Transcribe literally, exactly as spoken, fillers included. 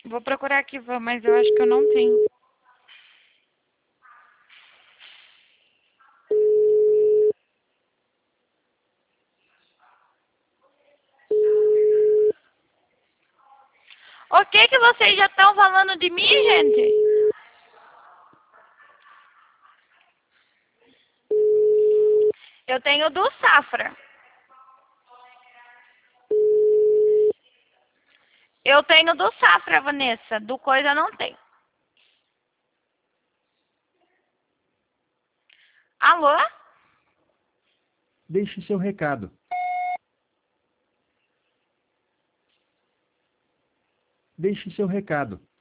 Vou procurar aqui, vó, mas eu acho que eu não tenho. O que que vocês já estão falando de mim, gente? Eu tenho do Safra. Eu tenho do Safra, Vanessa. Do Coisa não tem. Alô? Deixe seu recado. Deixe seu recado.